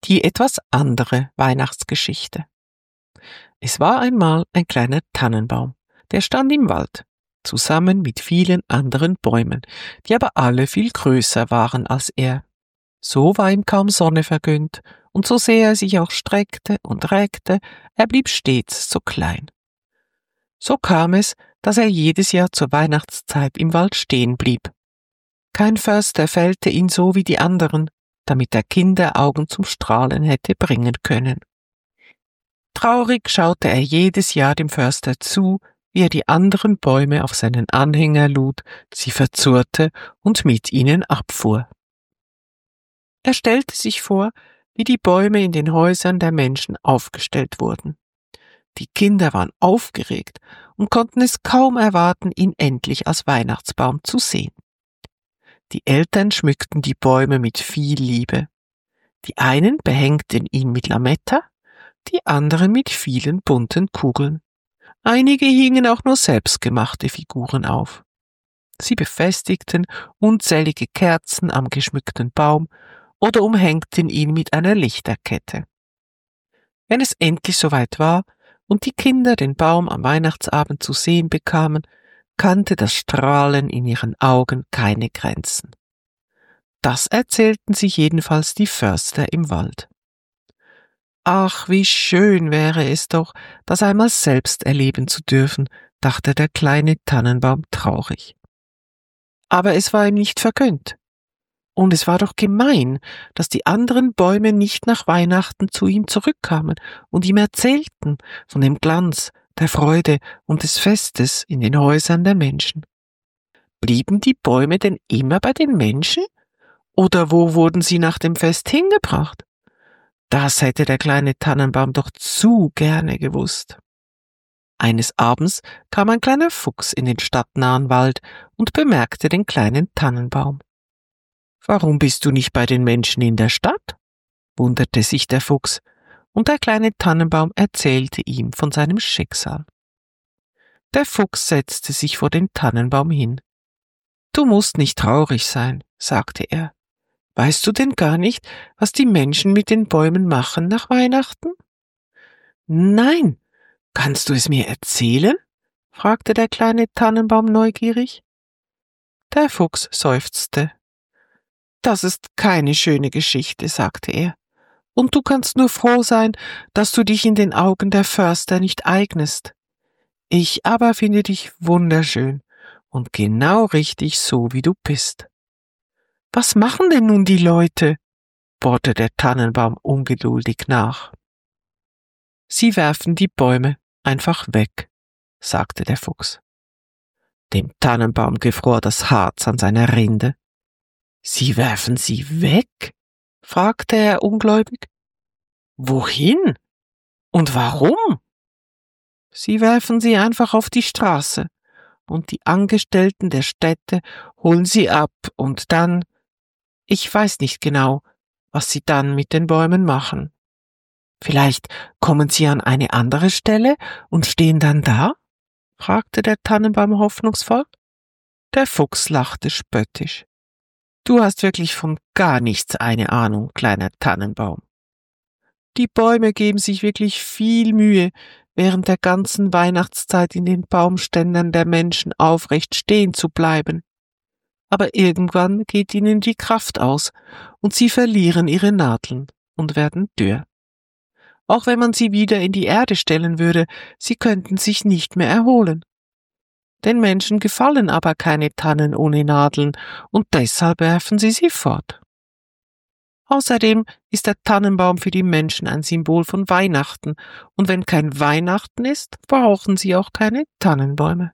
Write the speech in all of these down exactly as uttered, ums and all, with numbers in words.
Die etwas andere Weihnachtsgeschichte. Es war einmal ein kleiner Tannenbaum, der stand im Wald, zusammen mit vielen anderen Bäumen, die aber alle viel größer waren als er. So war ihm kaum Sonne vergönnt, und so sehr er sich auch streckte und reckte, er blieb stets so klein. So kam es, dass er jedes Jahr zur Weihnachtszeit im Wald stehen blieb. Kein Förster fällte ihn so wie die anderen, damit er Kinder Augen zum Strahlen hätte bringen können. Traurig schaute er jedes Jahr dem Förster zu, wie er die anderen Bäume auf seinen Anhänger lud, sie verzurrte und mit ihnen abfuhr. Er stellte sich vor, wie die Bäume in den Häusern der Menschen aufgestellt wurden. Die Kinder waren aufgeregt und konnten es kaum erwarten, ihn endlich als Weihnachtsbaum zu sehen. Die Eltern schmückten die Bäume mit viel Liebe. Die einen behängten ihn mit Lametta, die anderen mit vielen bunten Kugeln. Einige hingen auch nur selbstgemachte Figuren auf. Sie befestigten unzählige Kerzen am geschmückten Baum oder umhängten ihn mit einer Lichterkette. Wenn es endlich soweit war und die Kinder den Baum am Weihnachtsabend zu sehen bekamen, kannte das Strahlen in ihren Augen keine Grenzen. Das erzählten sie jedenfalls die Förster im Wald. Ach, wie schön wäre es doch, das einmal selbst erleben zu dürfen, dachte der kleine Tannenbaum traurig. Aber es war ihm nicht vergönnt. Und es war doch gemein, dass die anderen Bäume nicht nach Weihnachten zu ihm zurückkamen und ihm erzählten von dem Glanz, der Freude und des Festes in den Häusern der Menschen. Blieben die Bäume denn immer bei den Menschen? Oder wo wurden sie nach dem Fest hingebracht? Das hätte der kleine Tannenbaum doch zu gerne gewusst. Eines Abends kam ein kleiner Fuchs in den stadtnahen Wald und bemerkte den kleinen Tannenbaum. »Warum bist du nicht bei den Menschen in der Stadt?« wunderte sich der Fuchs, und der kleine Tannenbaum erzählte ihm von seinem Schicksal. Der Fuchs setzte sich vor den Tannenbaum hin. »Du musst nicht traurig sein«, sagte er. »Weißt du denn gar nicht, was die Menschen mit den Bäumen machen nach Weihnachten?« »Nein, kannst du es mir erzählen?« fragte der kleine Tannenbaum neugierig. Der Fuchs seufzte. »Das ist keine schöne Geschichte«, sagte er, »und du kannst nur froh sein, dass du dich in den Augen der Förster nicht eignest. Ich aber finde dich wunderschön und genau richtig so, wie du bist.« »Was machen denn nun die Leute?« bohrte der Tannenbaum ungeduldig nach. »Sie werfen die Bäume einfach weg«, sagte der Fuchs. Dem Tannenbaum gefror das Harz an seiner Rinde. »Sie werfen sie weg?« fragte er ungläubig. »Wohin? Und warum?« »Sie werfen sie einfach auf die Straße, und die Angestellten der Städte holen sie ab, und dann, ich weiß nicht genau, was sie dann mit den Bäumen machen. Vielleicht kommen sie an eine andere Stelle und stehen dann da?« fragte der Tannenbaum hoffnungsvoll. Der Fuchs lachte spöttisch. »Du hast wirklich von gar nichts eine Ahnung, kleiner Tannenbaum. Die Bäume geben sich wirklich viel Mühe, während der ganzen Weihnachtszeit in den Baumständern der Menschen aufrecht stehen zu bleiben. Aber irgendwann geht ihnen die Kraft aus und sie verlieren ihre Nadeln und werden dürr. Auch wenn man sie wieder in die Erde stellen würde, sie könnten sich nicht mehr erholen. Den Menschen gefallen aber keine Tannen ohne Nadeln, und deshalb werfen sie sie fort. Außerdem ist der Tannenbaum für die Menschen ein Symbol von Weihnachten, und wenn kein Weihnachten ist, brauchen sie auch keine Tannenbäume.«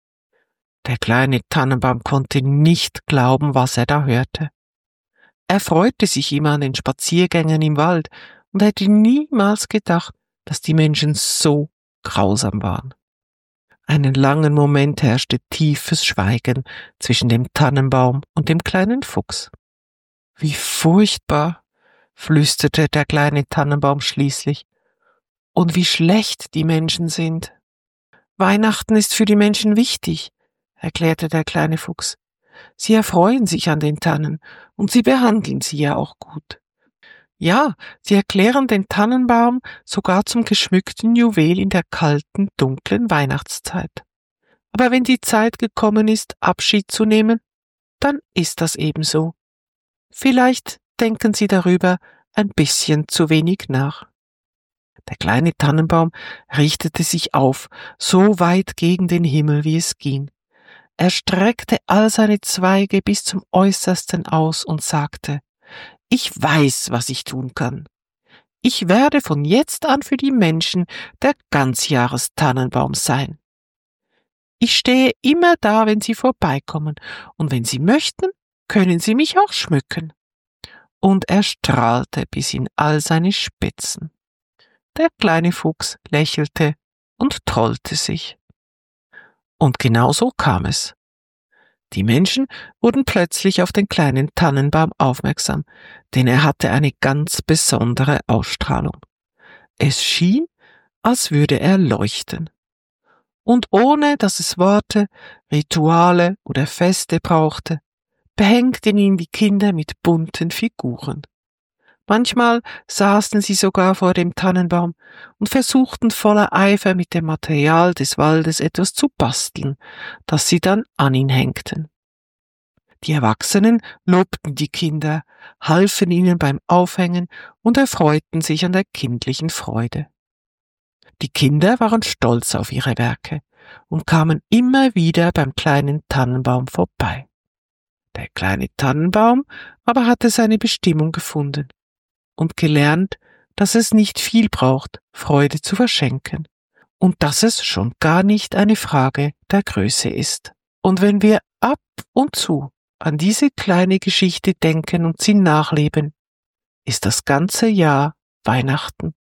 Der kleine Tannenbaum konnte nicht glauben, was er da hörte. Er freute sich immer an den Spaziergängen im Wald und hätte niemals gedacht, dass die Menschen so grausam waren. Einen langen Moment herrschte tiefes Schweigen zwischen dem Tannenbaum und dem kleinen Fuchs. »Wie furchtbar«, flüsterte der kleine Tannenbaum schließlich, »und wie schlecht die Menschen sind.« »Weihnachten ist für die Menschen wichtig«, erklärte der kleine Fuchs. »Sie erfreuen sich an den Tannen und sie behandeln sie ja auch gut. Ja, sie erklären den Tannenbaum sogar zum geschmückten Juwel in der kalten, dunklen Weihnachtszeit. Aber wenn die Zeit gekommen ist, Abschied zu nehmen, dann ist das ebenso. Vielleicht denken Sie darüber ein bisschen zu wenig nach. Der kleine Tannenbaum richtete sich auf, so weit gegen den Himmel, wie es ging. Er streckte all seine Zweige bis zum Äußersten aus und sagte: Ich weiß, was ich tun kann. Ich werde von jetzt an für die Menschen der Ganzjahrestannenbaum sein. Ich stehe immer da, wenn sie vorbeikommen, und wenn sie möchten, können sie mich auch schmücken. Und er strahlte bis in all seine Spitzen. Der kleine Fuchs lächelte und trollte sich. Und genau so kam es. Die Menschen wurden plötzlich auf den kleinen Tannenbaum aufmerksam, denn er hatte eine ganz besondere Ausstrahlung. Es schien, als würde er leuchten. Und ohne dass es Worte, Rituale oder Feste brauchte, behängten ihn die Kinder mit bunten Figuren. Manchmal saßen sie sogar vor dem Tannenbaum und versuchten voller Eifer mit dem Material des Waldes etwas zu basteln, das sie dann an ihn hängten. Die Erwachsenen lobten die Kinder, halfen ihnen beim Aufhängen und erfreuten sich an der kindlichen Freude. Die Kinder waren stolz auf ihre Werke und kamen immer wieder beim kleinen Tannenbaum vorbei. Der kleine Tannenbaum aber hatte seine Bestimmung gefunden und gelernt, dass es nicht viel braucht, Freude zu verschenken, und dass es schon gar nicht eine Frage der Größe ist. Und wenn wir ab und zu an diese kleine Geschichte denken und sie nachleben, ist das ganze Jahr Weihnachten.